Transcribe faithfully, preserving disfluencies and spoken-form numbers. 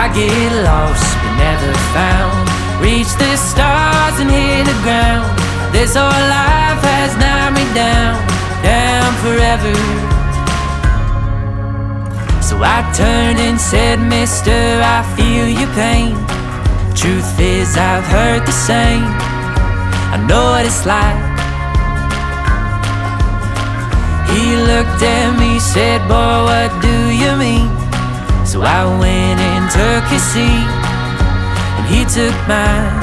I get lost but never found, reach the stars and hit the ground. This whole life has knocked me down, down forever. So I turned and said, mister, I feel your pain. Truth is I've heard the same, I know what it's like. He looked at me, said, boy, what do you mean? So I went and took his seat, and he took mine.